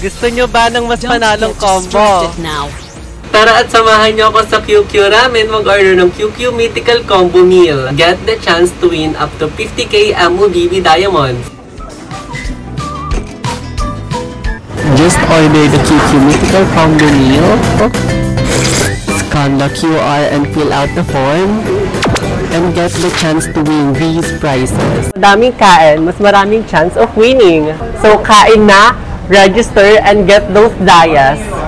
Gusto nyo ba ng mas Don't panalong get combo? distracted now. Tara at samahan niyo ako sa QQ Ramen mag-order ng QQ Mythical Combo Meal. Get the chance to win up to 50k MOBB Diamonds. Just order the QQ Mythical Combo Meal. Scan the QR and fill out the form. And get the chance to win these prizes. Madaming kain, mas maraming chance of winning. So kain na, register, and get those dayas.